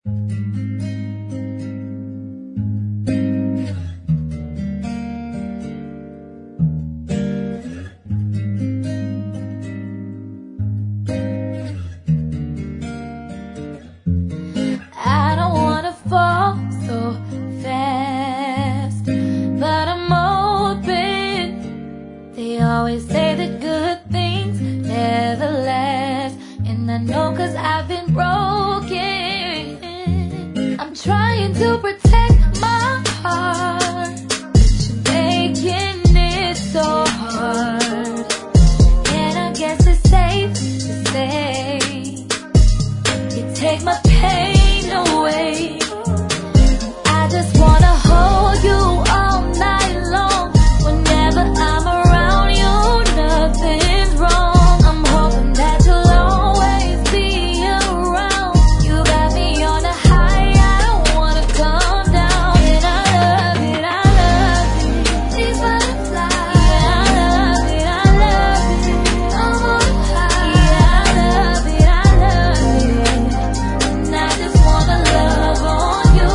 I don't wanna fall so fast, but I'm open. They always say that good things never last, and I know 'cause I've been broken. I'm trying to protect my heart, but you're making it so hard. And I guess it's safe to say you take my pain away. I just wanna hold you all night long. Whenever I'm around you, nothing's wrong. I'm hoping that you'll always be around. You got me on a high, I don't wanna come down. And I love it, I love it. These butterflies, yeah, I love it, I love it. I'm on a high, yeah, I love it, I love it. And I just wanna love on you.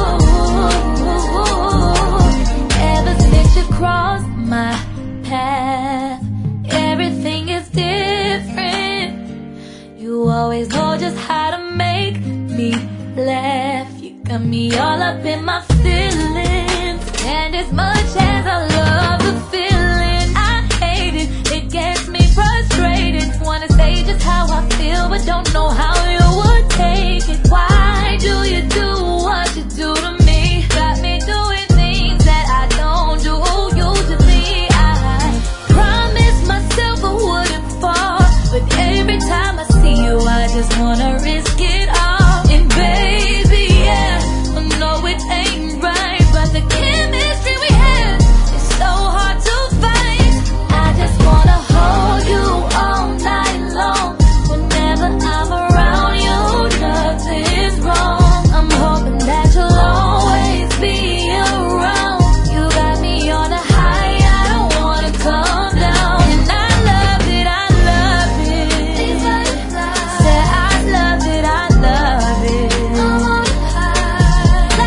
Ever since you crossed my path, everything is different. You always know just how to make me laugh. You got me all up in my feelings, and as much as I love the feeling, I hate it. It gets me frustrated. Wanna say just how I feel, but don't know how you would take it. Why do you do what you do to me? Got me doing things that I don't do usually. I promised myself I wouldn't fall, but every time I see you, I just wanna risk it all. And baby, yeah, I know it ain't right, but the chemistry we have is so hard to find. I just wanna hold you all night long. Whenever I'm around you, nothing's wrong. I'm hoping that you'll always be around. You got me on a high, I don't wanna come down. And I love it, I love it. Say I love it, I love it. I'm on a high,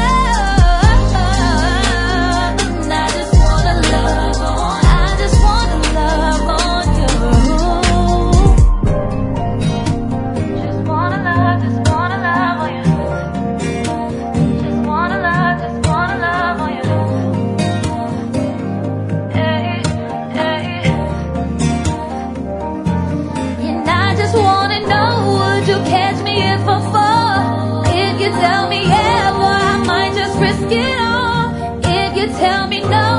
love. And I just wanna love on, I just wanna love on you. Just wanna love on you. Just wanna love on you. Hey, hey. And I just wanna know, would you catch me if I fall? If you tell me yeah, boy, I might just risk it all. If you tell me no,